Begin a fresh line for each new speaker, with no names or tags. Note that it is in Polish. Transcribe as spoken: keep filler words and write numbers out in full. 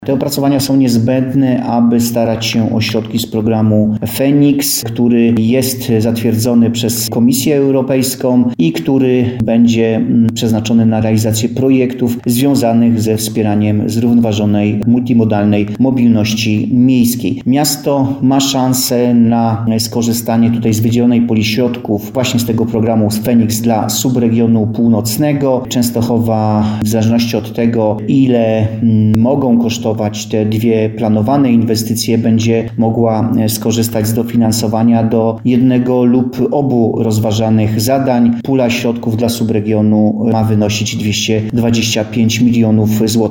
Te opracowania są niezbędne, aby starać się o środki z programu Feniks, który jest zatwierdzony przez Komisję Europejską i który będzie przeznaczony na realizację projektów związanych ze wspieraniem zrównoważonej, multimodalnej mobilności miejskiej. Miasto ma szansę na skorzystanie tutaj z wydzielonej puli środków właśnie z tego programu Feniks dla subregionu północnego. Częstochowa, w zależności od tego, ile mogą kosztować te dwie planowane inwestycje, będzie mogła skorzystać z dofinansowania do jednego lub obu rozważanych zadań. Pula środków dla subregionu ma wynosić dwieście dwadzieścia pięć milionów złotych.